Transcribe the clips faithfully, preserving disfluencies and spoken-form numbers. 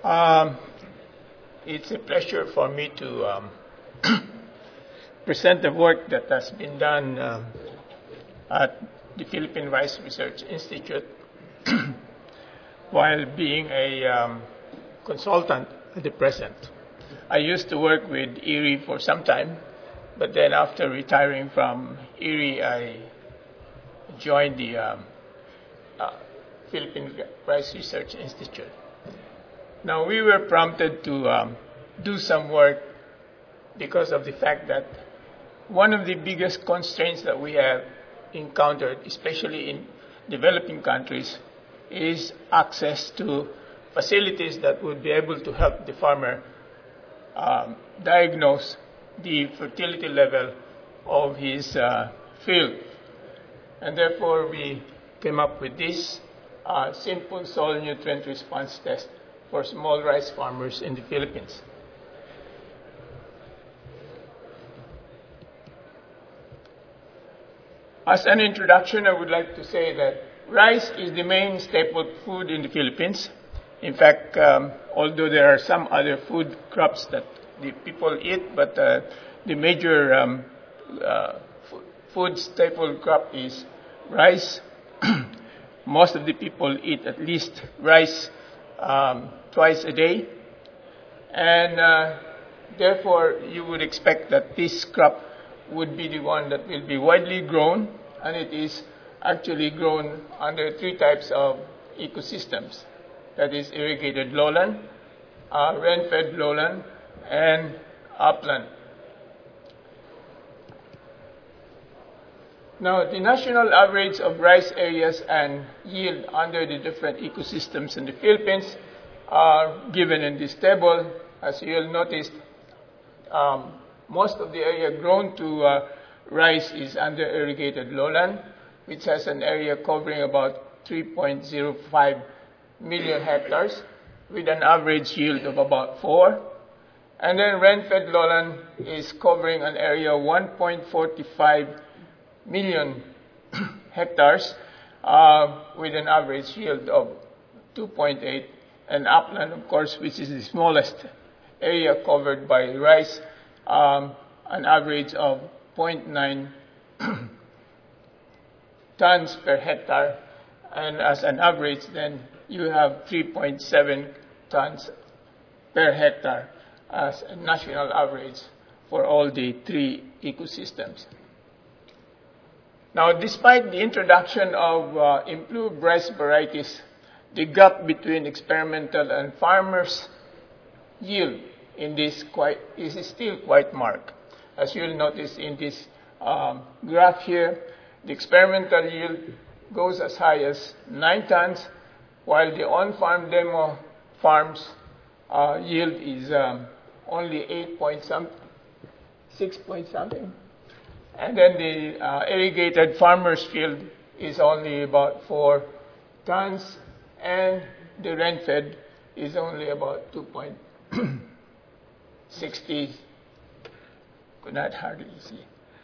Um, it's a pleasure for me to um, present the work that has been done um, at the Philippine Rice Research Institute while being a um, consultant at the present. I used to work with I R I for some time, but then after retiring from I R I, I joined the um, uh, Philippine Rice Research Institute. Now, we were prompted to um, do some work because of the fact that one of the biggest constraints that we have encountered, especially in developing countries, is access to facilities that would be able to help the farmer um, diagnose the fertility level of his uh, field. And therefore, we came up with this uh, simple soil nutrient response test for small rice farmers in the Philippines. As an introduction, I would like to say that rice is the main staple food in the Philippines. In fact, um, although there are some other food crops that the people eat, but uh, the major um, uh, food staple crop is rice. Most of the people eat at least rice um, twice a day. And uh, therefore, you would expect that this crop would be the one that will be widely grown, and it is actually grown under three types of ecosystems. That is irrigated lowland, uh, rain-fed lowland, and upland. Now, the national average of rice areas and yield under the different ecosystems in the Philippines are given in this table. As you'll notice, um, most of the area grown to uh, rice is under irrigated lowland, which has an area covering about three point zero five million hectares with an average yield of about four. And then rain-fed lowland is covering an area of one point four five million hectares uh, with an average yield of two point eight. And upland, of course, which is the smallest area covered by rice, um, an average of zero point nine tons per hectare. And as an average, then you have three point seven tons per hectare as a national average for all the three ecosystems. Now, despite the introduction of uh, improved rice varieties, the gap between experimental and farmers' yield in this quite, is still quite marked. As you'll notice in this um, graph here, the experimental yield goes as high as nine tons, while the on-farm demo farms uh, yield is um, only eight point something, six point something. And then the uh, irrigated farmer's field is only about four tons, and the rain-fed is only about two point six zero. Could not hardly see.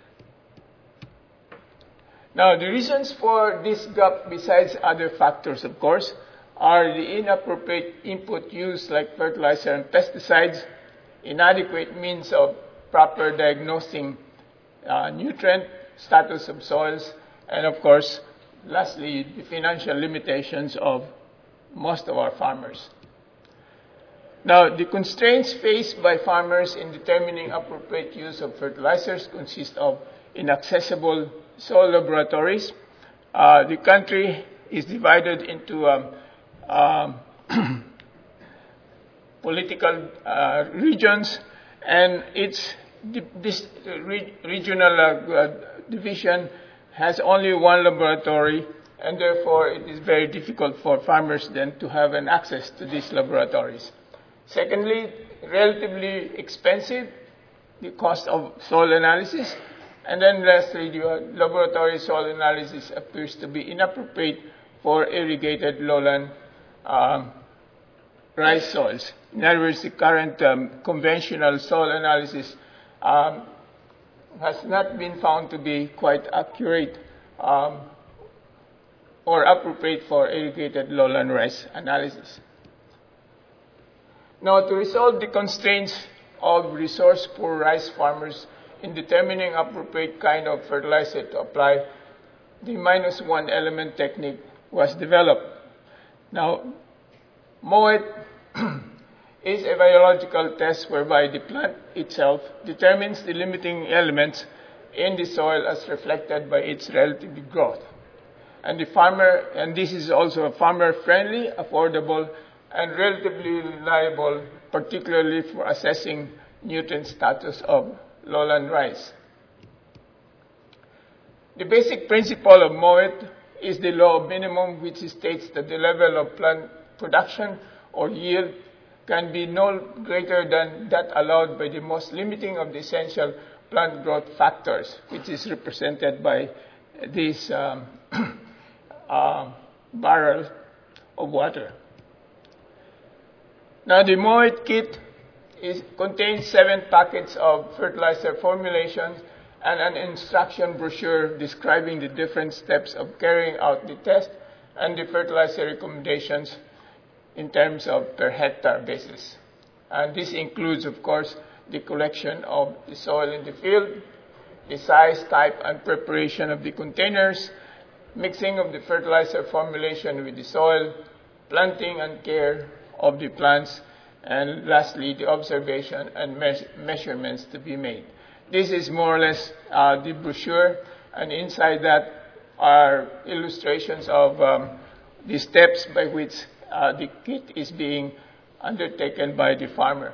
Now, the reasons for this gap, besides other factors, of course, are the inappropriate input use like fertilizer and pesticides, inadequate means of proper diagnosing uh, nutrient status of soils, and of course, lastly, the financial limitations of most of our farmers. Now, the constraints faced by farmers in determining appropriate use of fertilizers consist of inaccessible soil laboratories. Uh, the country is divided into um, um, political uh, regions, and its this re regional uh, division has only one laboratory, and therefore it is very difficult for farmers then to have an access to these laboratories. Secondly, relatively expensive, the cost of soil analysis. And then lastly, the laboratory soil analysis appears to be inappropriate for irrigated lowland um, rice soils. In other words, the current um, conventional soil analysis um, has not been found to be quite accurate um, or appropriate for irrigated lowland rice analysis. Now, to resolve the constraints of resource-poor rice farmers in determining appropriate kind of fertilizer to apply, the minus one element technique was developed. Now, MOET is a biological test whereby the plant itself determines the limiting elements in the soil as reflected by its relative growth. And the farmer, and this is also a farmer-friendly, affordable, and relatively reliable, particularly for assessing nutrient status of lowland rice. The basic principle of MOET is the law of minimum, which states that the level of plant production or yield can be no greater than that allowed by the most limiting of the essential plant growth factors, which is represented by this um, uh, barrel of water. Now, the MOET kit is, contains seven packets of fertilizer formulations and an instruction brochure describing the different steps of carrying out the test and the fertilizer recommendations in terms of per hectare basis. And this includes, of course, the collection of the soil in the field, the size, type, and preparation of the containers, mixing of the fertilizer formulation with the soil, planting and care of the plants, and lastly, the observation and me measurements to be made. This is more or less uh, the brochure, and inside that are illustrations of um, the steps by which uh, the kit is being undertaken by the farmer.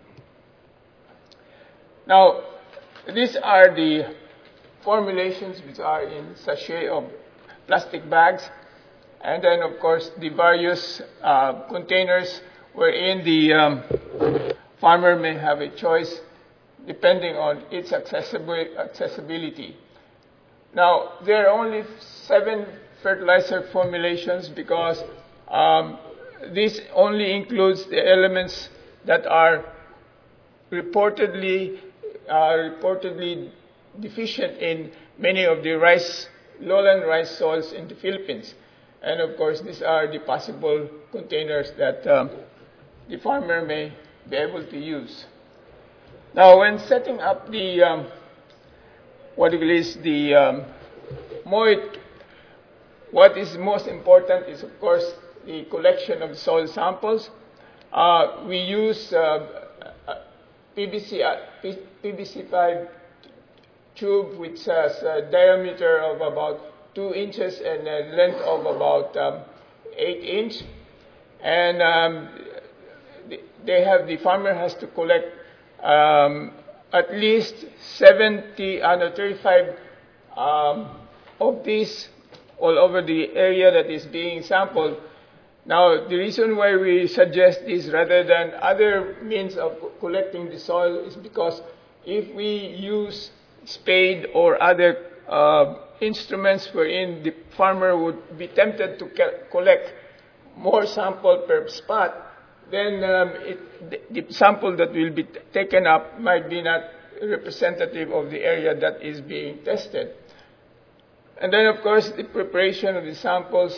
Now, these are the formulations which are in sachet of plastic bags, and then, of course, the various uh, containers wherein the um, farmer may have a choice depending on its accessibility. Now, there are only seven fertilizer formulations because um, this only includes the elements that are reportedly, uh, reportedly deficient in many of the rice, lowland rice soils in the Philippines. And of course, these are the possible containers that um, the farmer may be able to use. Now, when setting up the, um, what it is, the um, MOET, what is most important is, of course, the collection of soil samples. Uh, we use uh, P V C, uh, P V C pipe tube which has a diameter of about two inches and a length of about um, eight inch. And um, they have, the farmer has to collect um, at least seventy, uh, no, thirty-five um, of these all over the area that is being sampled. Now, the reason why we suggest this rather than other means of collecting the soil is because if we use spade or other uh, instruments wherein the farmer would be tempted to collect more sample per spot, then um, it, the, the sample that will be taken up might be not representative of the area that is being tested. And then, of course, the preparation of the samples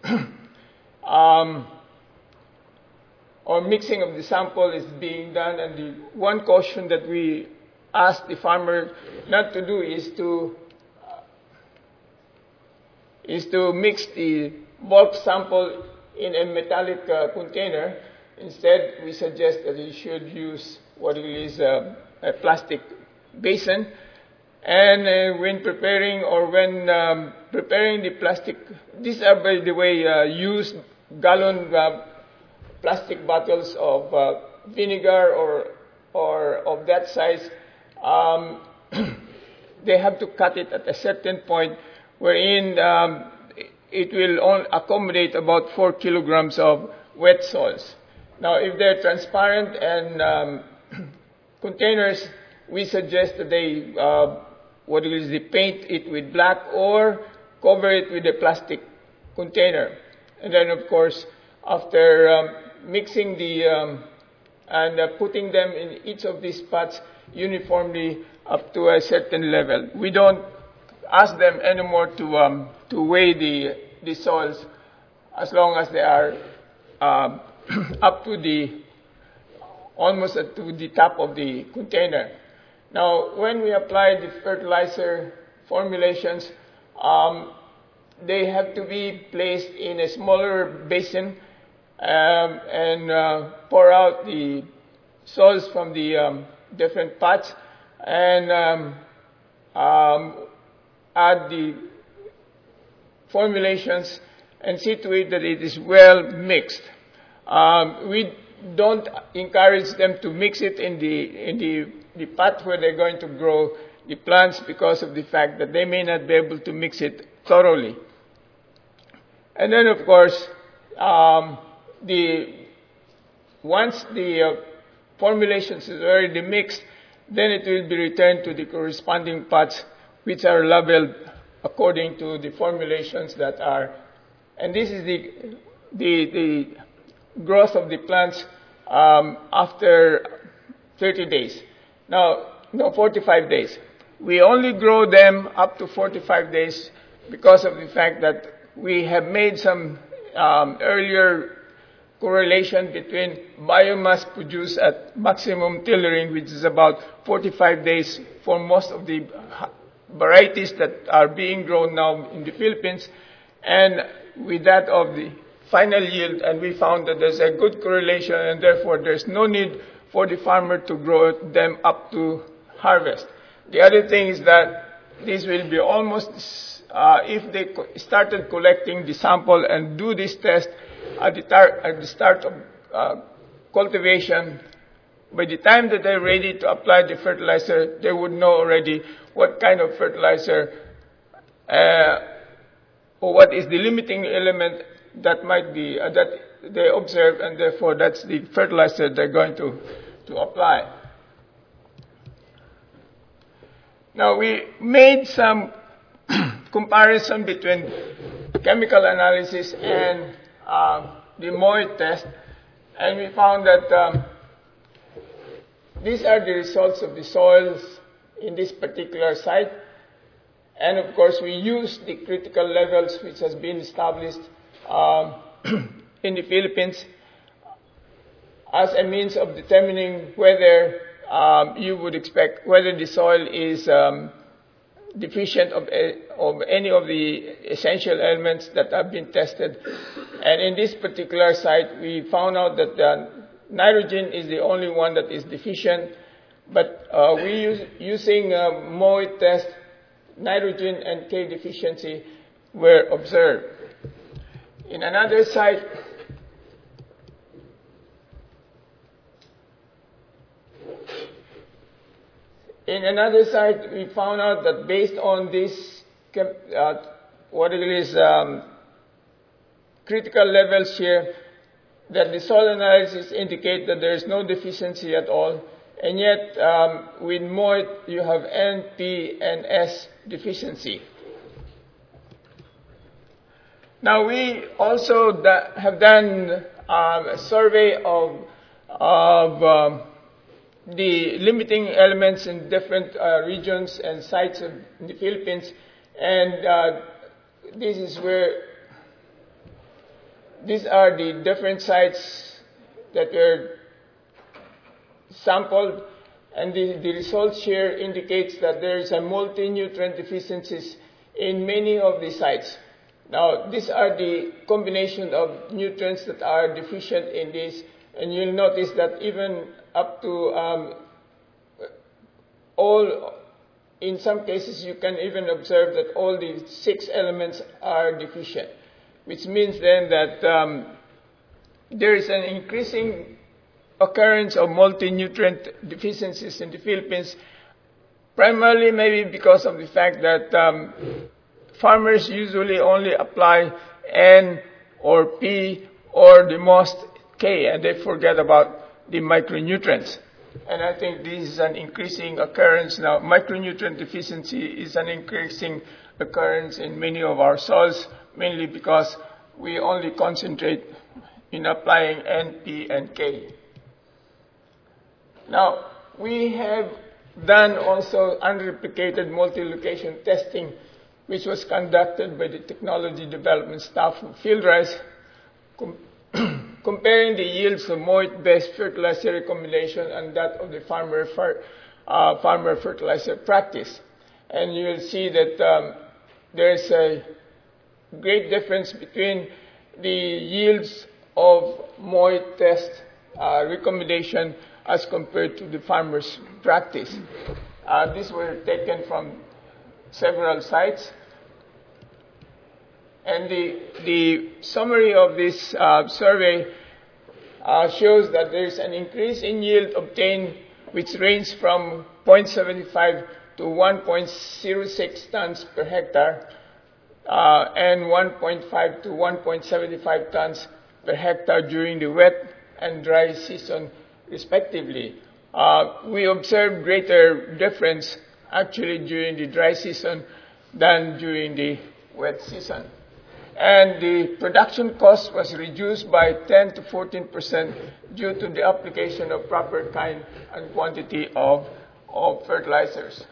um, or mixing of the sample is being done. And the one caution that we ask the farmer not to do is to uh, is to mix the bulk sample in a metallic uh, container. Instead, we suggest that you should use what is uh, a plastic basin. And uh, when preparing or when um, preparing the plastic, these are, by the way, uh, used gallon uh, plastic bottles of uh, vinegar or or of that size. Um, they have to cut it at a certain point wherein um, it will only accommodate about four kilograms of wet soils. Now, if they're transparent and um, containers, we suggest that they, uh, what is they paint it with black or cover it with a plastic container. And then, of course, after um, mixing the, um, and uh, putting them in each of these pots uniformly up to a certain level. We don't ask them anymore to, um, to weigh the, the soils as long as they are um, up to the almost at to the top of the container. Now, when we apply the fertilizer formulations, um, they have to be placed in a smaller basin um, and uh, pour out the soils from the um, different pots and um, um, add the formulations and see to it that it is well mixed. Um, we don't encourage them to mix it in the in the, the pot where they're going to grow the plants because of the fact that they may not be able to mix it thoroughly. And then, of course, um, the once the uh, formulations is already mixed, then it will be returned to the corresponding pots, which are labeled according to the formulations that are. And this is the the, the growth of the plants um, after thirty days. Now, no, forty-five days. We only grow them up to forty-five days because of the fact that we have made some um, earlier correlation between biomass produced at maximum tillering, which is about forty-five days for most of the varieties that are being grown now in the Philippines, and with that of the final yield, and we found that there's a good correlation, and therefore there's no need for the farmer to grow them up to harvest. The other thing is that this will be almost, uh, if they co started collecting the sample and do this test at the, tar at the start of uh, cultivation, by the time that they're ready to apply the fertilizer, they would know already what kind of fertilizer uh, or what is the limiting element that might be, uh, that they observe, and therefore that's the fertilizer they're going to, to apply. Now, we made some comparison between chemical analysis and uh, the M O I test, and we found that um, these are the results of the soils in this particular site. And of course, we use the critical levels which has been established um, in the Philippines as a means of determining whether um, you would expect whether the soil is um, deficient of, a, of any of the essential elements that have been tested. And in this particular site, we found out that the nitrogen is the only one that is deficient, but uh, we use, using uh, M O I test, nitrogen and K deficiency were observed. In another site, in another site, we found out that based on this, uh, what it is, um, critical levels here, that the soil analysis indicate that there is no deficiency at all, and yet um, with M O I you have N, P, and S deficiency. Now, we also da have done um, a survey of, of um, the limiting elements in different uh, regions and sites of the Philippines, and uh, this is where these are the different sites that were sampled, and the, the results here indicates that there is a multi-nutrient deficiencies in many of the sites. Now, these are the combination of nutrients that are deficient in this, and you'll notice that even up to um, all, in some cases you can even observe that all the six elements are deficient, which means then that um, there is an increasing occurrence of multi-nutrient deficiencies in the Philippines, primarily maybe because of the fact that um, farmers usually only apply N or P or the most K, and they forget about the micronutrients. And I think this is an increasing occurrence now. Micronutrient deficiency is an increasing occurrence in many of our soils, mainly because we only concentrate in applying N, P, and K. Now, we have done also unreplicated multi-location testing, which was conducted by the technology development staff of FieldRice, comparing the yields of moist-based fertilizer recommendation and that of the farmer, fer, uh, farmer fertilizer practice. And you'll see that um, there's a great difference between the yields of moist test uh, recommendation as compared to the farmer's practice. Uh, these were taken from several sites. And the, the summary of this uh, survey uh, shows that there is an increase in yield obtained which ranges from zero point seven five to one point zero six tons per hectare uh, and one point five to one point seven five tons per hectare during the wet and dry season, respectively. Uh, we observed greater difference actually during the dry season than during the wet season. And the production cost was reduced by ten to fourteen percent due to the application of proper kind and quantity of, of fertilizers.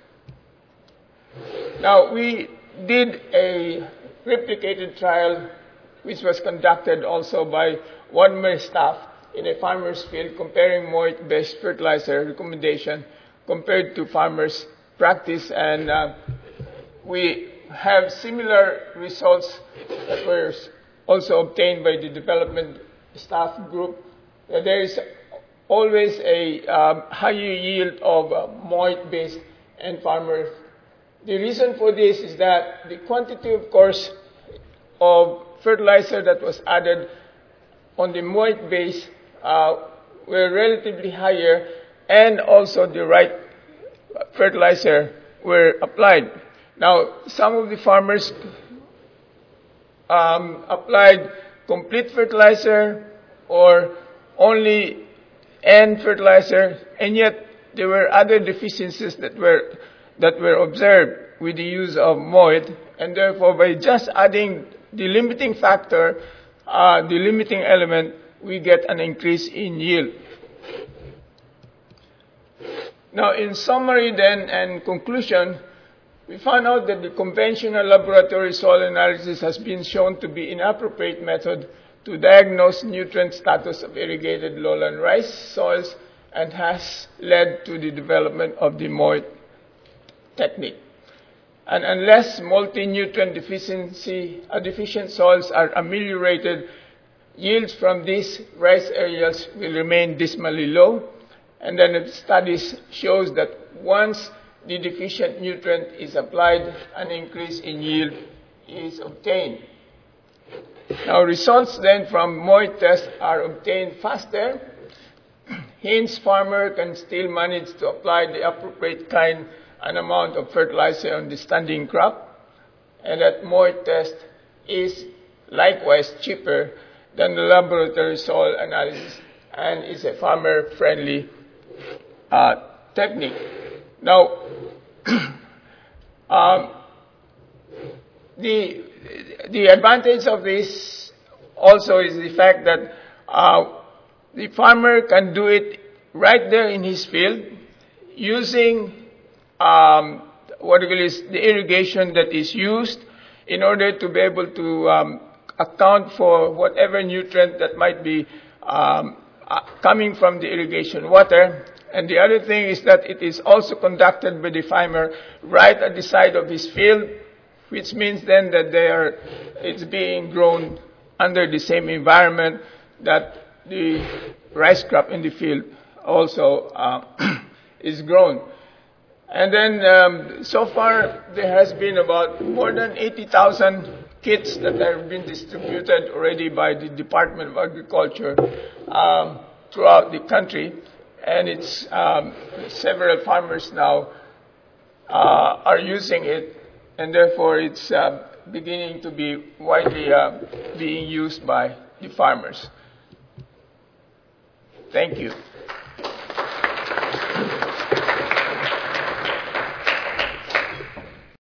Now, we did a replicated trial which was conducted also by Wadmer staff in a farmer's field comparing moist-based fertilizer recommendation compared to farmers' practice, and uh, we have similar results that were also obtained by the development staff group. Uh, there is always a um, higher yield of uh, moist-based and farmers. The reason for this is that the quantity, of course, of fertilizer that was added on the moist base uh, were relatively higher, and also the right fertilizer were applied. Now, some of the farmers um, applied complete fertilizer or only N fertilizer, and yet there were other deficiencies that were that were observed with the use of M O I D, and therefore by just adding the limiting factor, uh, the limiting element, we get an increase in yield. Now, in summary then and conclusion, we found out that the conventional laboratory soil analysis has been shown to be an inappropriate method to diagnose nutrient status of irrigated lowland rice soils and has led to the development of the M O I D technique. And unless multi-nutrient deficiency, uh, deficient soils are ameliorated, yields from these rice areas will remain dismally low. And then the studies shows that once the deficient nutrient is applied, an increase in yield is obtained. Now, results then from M O I D tests are obtained faster. Hence, farmer can still manage to apply the appropriate kind and amount of fertilizer on the standing crop, and that M O I D test is likewise cheaper than the laboratory soil analysis and is a farmer-friendly uh, technique. Now, um, the, the advantage of this also is the fact that uh, the farmer can do it right there in his field using um, what is the irrigation that is used in order to be able to um, account for whatever nutrient that might be um, uh, coming from the irrigation water. And the other thing is that it is also conducted by the farmer right at the side of his field, which means then that they are, it's being grown under the same environment that the rice crop in the field also uh, is grown. And then um, so far there has been about more than eighty thousand kits that have been distributed already by the Department of Agriculture um, throughout the country. And it's um, several farmers now uh, are using it, and therefore it's uh, beginning to be widely uh, being used by the farmers. Thank you.